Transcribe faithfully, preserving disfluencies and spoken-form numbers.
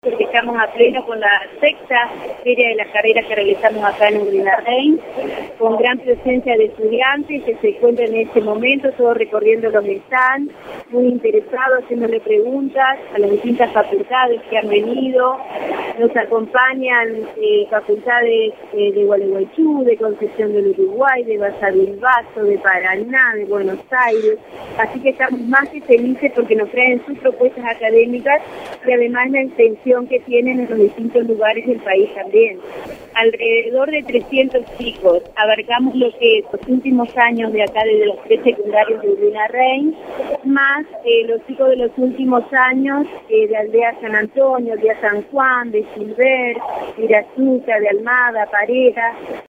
Porque estamos a pleno con la sexta feria de las carreras que realizamos acá en Urlinarrain, con gran presencia de estudiantes que se encuentran en este momento, todos recorriendo los stands, muy interesados, haciéndole preguntas a las distintas facultades que han venido. Nos acompañan eh, facultades eh, de Gualeguaychú, de Concepción del Uruguay, de Basavilbaso, de Paraná, de Buenos Aires, así que estamos más que felices porque nos traen sus propuestas académicas y además la intención que tienen en los distintos lugares del país también. Alrededor de trescientos chicos, abarcamos lo que los últimos años de acá desde los tres secundarios de Urlinarrain, más eh, los chicos de los últimos años eh, de Aldea San Antonio, Aldea San Juan, de Silver, de Irazuca, de Almada, Parera.